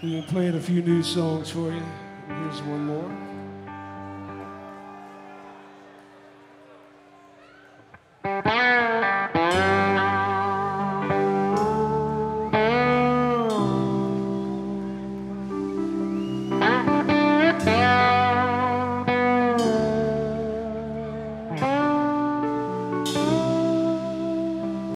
We've been playing a few new songs for you. Here's one more.